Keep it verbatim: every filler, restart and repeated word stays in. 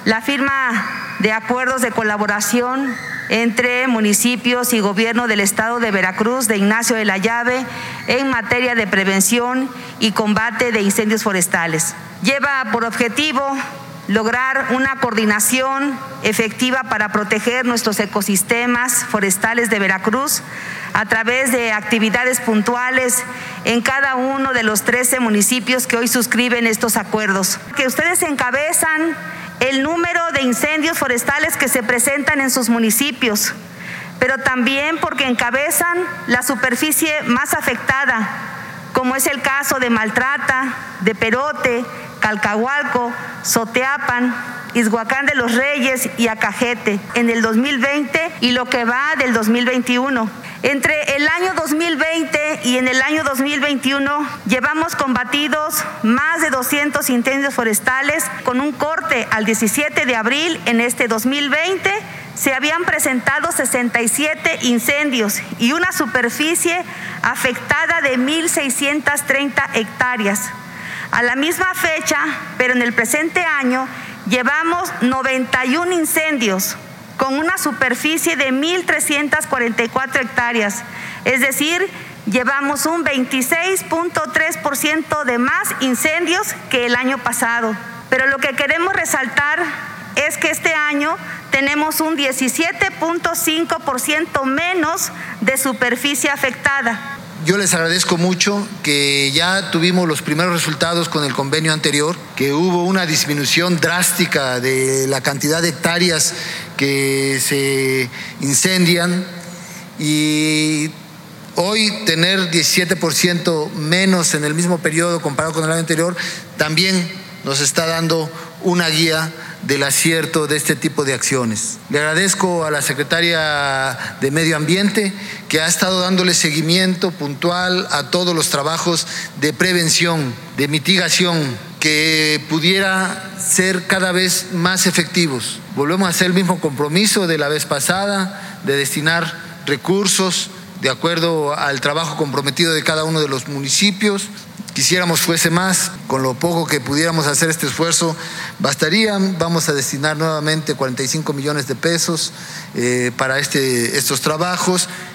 la firma de acuerdos de colaboración entre municipios y gobierno del estado de Veracruz, de Ignacio de la Llave, en materia de prevención y combate de incendios forestales. Lleva por objetivo lograr una coordinación efectiva para proteger nuestros ecosistemas forestales de Veracruz a través de actividades puntuales en cada uno de los trece municipios que hoy suscriben estos acuerdos. Que ustedes encabezan el número de incendios forestales que se presentan en sus municipios, pero también porque encabezan la superficie más afectada, como es el caso de Maltrata, de Perote, Calcahualco, Soteapan, Izhuacán de los Reyes y Acajete en el dos mil veinte y lo que va del dos mil veintiuno. Entre el año dos mil veinte y en el año dos mil veintiuno llevamos combatidos más de doscientos incendios forestales. Con un corte al diecisiete de abril en este dos mil veinte se habían presentado sesenta y siete incendios y una superficie afectada de mil seiscientas treinta hectáreas. A la misma fecha, pero en el presente año, llevamos noventa y un incendios con una superficie de mil trescientas cuarenta y cuatro hectáreas, es decir, llevamos un veintiséis punto tres por ciento de más incendios que el año pasado. Pero lo que queremos resaltar es que este año tenemos un diecisiete punto cinco por ciento menos de superficie afectada. Yo les agradezco mucho que ya tuvimos los primeros resultados con el convenio anterior, que hubo una disminución drástica de la cantidad de hectáreas que se incendian y hoy tener diecisiete por ciento menos en el mismo periodo comparado con el año anterior también nos está dando una guía del acierto de este tipo de acciones. Le agradezco a la secretaria de Medio Ambiente que ha estado dándole seguimiento puntual a todos los trabajos de prevención, de mitigación, que pudiera ser cada vez más efectivos. Volvemos a hacer el mismo compromiso de la vez pasada, de destinar recursos de acuerdo al trabajo comprometido de cada uno de los municipios. Quisiéramos fuese más, con lo poco que pudiéramos hacer este esfuerzo bastaría. Vamos a destinar nuevamente cuarenta y cinco millones de pesos eh, para este, estos trabajos